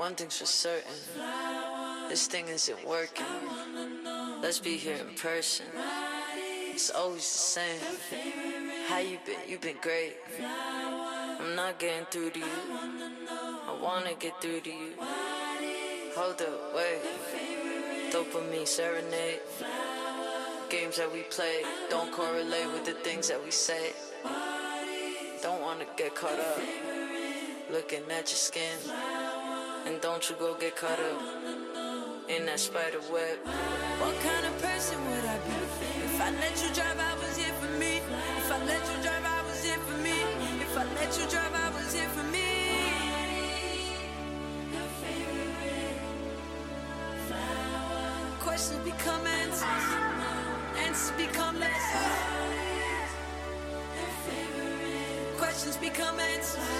one thing's for certain, this thing isn't working. Let's be here in person. It's always the same. How you been? You been great. I'm not getting through to you. I wanna get through to you. Hold up, wait. Dopamine serenade. Games that we play don't correlate with the things that we say. Don't wanna get caught up looking at your skin. And don't you go get caught up in that spider web. What kind of person would I be? If I let you drive, I was here for me. If I let you drive, I was here for me. If I let you drive, I was here for me. Questions become answers. Answers become lessons. Questions become answers.